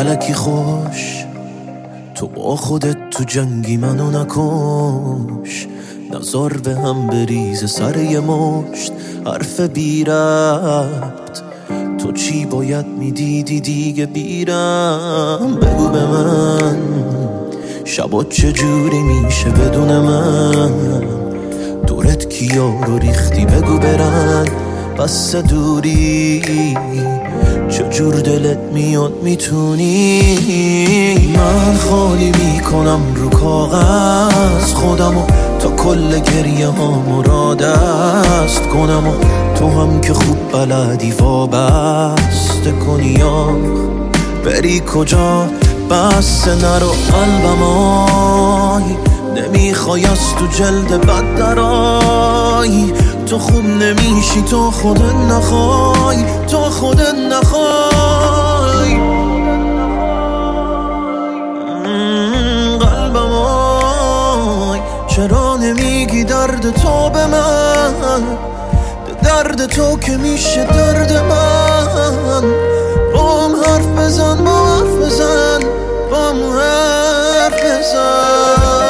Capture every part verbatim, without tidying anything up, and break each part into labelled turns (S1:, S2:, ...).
S1: الکی خوش تو با خودت تو جنگی منو نکش، نزار به هم بریز سر یه مشت حرف بی ربط. تو چی باید میدیدی دیگه بیرم؟ بگو به من شبات چجوری میشه بدون من؟ دورت کیا رو ریختی بگو برن بس دوری، چجور دلت میاد میتونی؟ من خالی میکنم رو کاغذ خودمو تا کل گریه ها مرادست کنم، و تو هم که خوب بلدی وابسته کنی یا بری کجا؟ بس نرو قلبم آی، نمیخوای از تو جلد بد درای. تو خوب نمیشی تو خودت نخوای، تو خودت نخوای. قلبم آی چرا نمیگی درد تو به من؟ درد تو که میشه درد من. بام حرف بزن، بام حرف بزن، بام حرف بزن.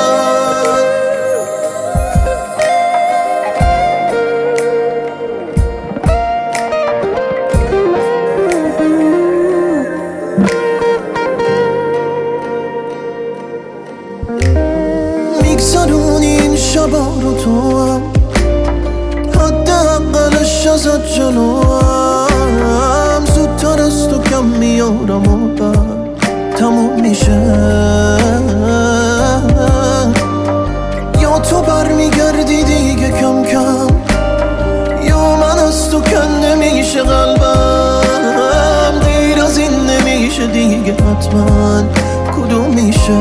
S1: میگذرونی این شبا رو تو هم، حد اقلش ازت جلوم. زودتر از تو کم میارم و بعد تموم میشه. یا تو برمیگردی دیگه کم کم، یا من از تو کنده میشه قلبم. دیر از این نمیشه دیگه حتما، کدوم میشه؟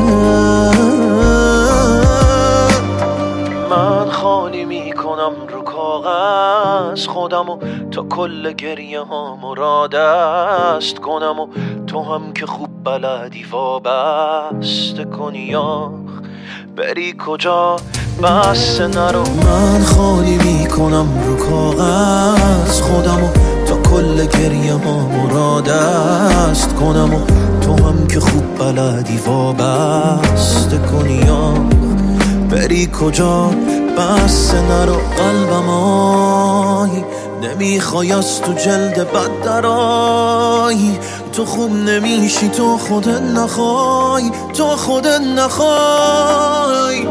S1: من خالی میکنم رو کاغذ خودمو تا کل گریه ها مرادست کنم، و تو هم که خوب بلدی وابسته کنی یا بری کجا؟ بس نرو. من خالی میکنم رو کاغذ خودمو تا کل گریه ها مرادست کنم، و تو هم که خوب بلدی وابسته کنی یا بری کجا؟ بس نرو قلبم آی، نمیخوای از تو جلد بد درای. تو خوب نمیشی تو خودت نخوای، تو خودت نخوای.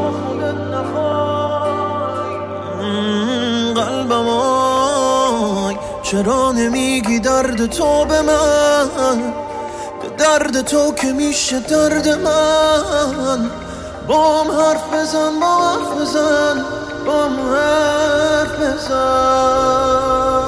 S1: قلبم آی چرا نمیگی درد تو به من؟ درد تو که میشه درد من. بام حرف بزن، بام حرف بزن، بام حرف بزن.